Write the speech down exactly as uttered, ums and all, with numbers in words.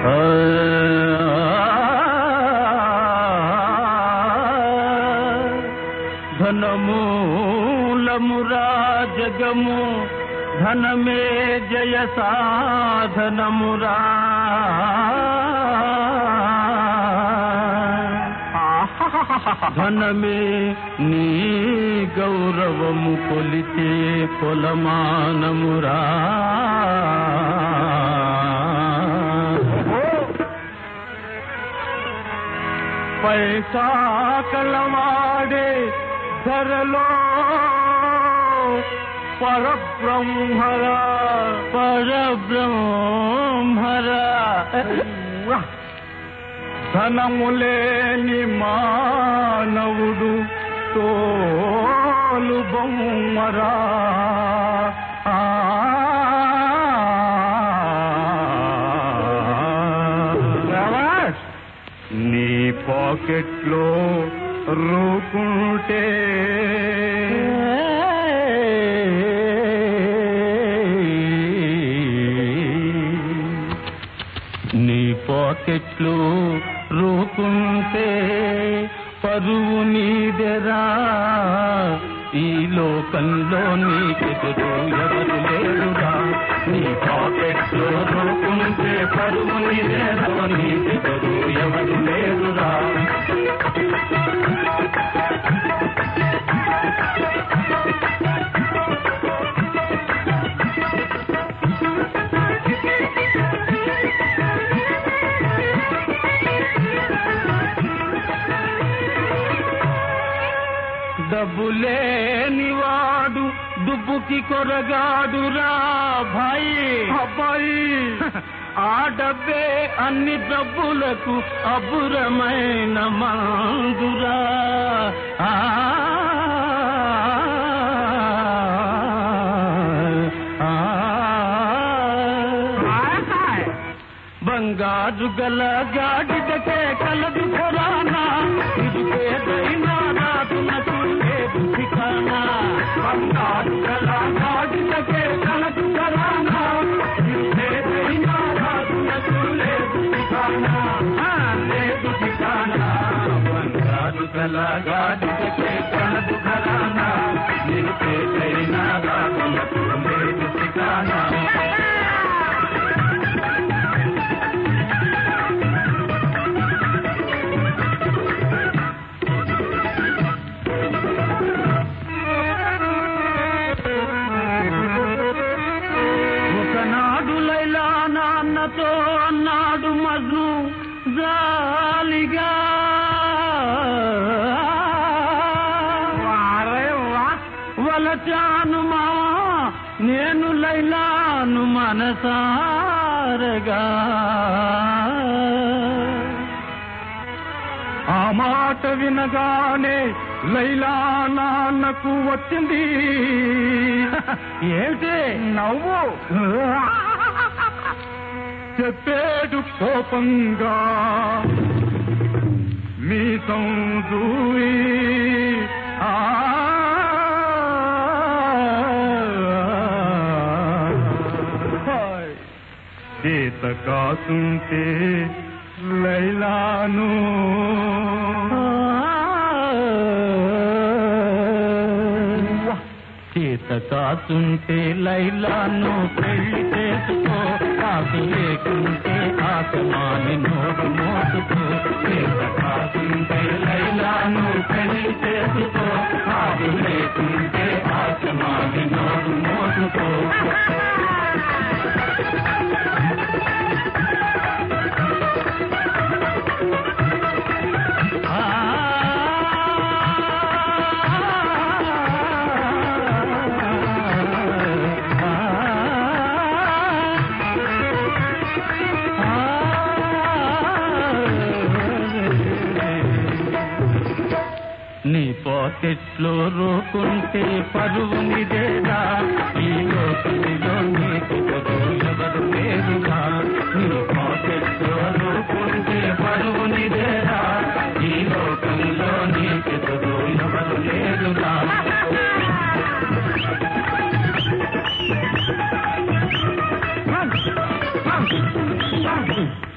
ధనమూలమురా జగము ధనమే జయ సాధనమురా ధనమే నీ గౌరవము కొలిచే కొలమానమురా పైసా కలవాడే ధరలో పరబ్రహ్మరా పరబ్రహ్మరా ధనములేని మానవుడు తోలు బొమ్మరా నీ పాకెట్లో రూపుంటే నీ పాకెట్లు రూపుంటే పరువు నీదెరా ఈ లోకంలో నీకెదురు ఎవరు లేరురా నీ పాకెట్లో రూపుంటే పరువు నీదెరా నీకెదురు ఎవరు లేరురా డబ్బులేనివాడు దుబ్బుకి కొరగాడురా భాయి అబ్బాయి ఆ డబ్బే అన్ని డబ్బులకు అబ్బురమైన మందురా బంగారు గల గాడిదకే కలదు ఖరానా ఇది పేదైనా రాతునకు లేదు ఠికానా బంగారు గల గాడిదకే కలదు ఖరానా ఇది పేదైనా రాతునకు లేదు ఠికానా లేదు ఠికానా బంగారు గల గాడిదకే కలదు ఖరానా ఇది పేదైనా రాతునకు లేదు ఠికానా నాన్నతో అన్నాడు మజ్ను జాలిగా వలచానుమా నేను లైలాను మనసారగా ఆ మాట వినగానే లైలా నాన్నకు వచ్చింది ఏంటి నవ్వు చెప్పేడు కోపంగా మీ సందూయి చేత కాసుంటే లైలాను చేత కాసుంటే లైలాను పెళ్లి చేసుకో కాసు లేకుంటే ఆసమాని నోటు మోసుకో చేత కాసుంటే లైలాను పెళ్లి చేసుకో కాసు లేకుంటే ఆసమాని నోటు మోసుకో నీ పాకెట్లో రోకుంటే పరువు నిదేరా ఈ లోకంలో నీకు ఎవరు లేరుగా నీ పాకెట్లో రోకుంటే పరువు నిదేరా ఈ లోకంలో నీకు ఎవరు లేరుగా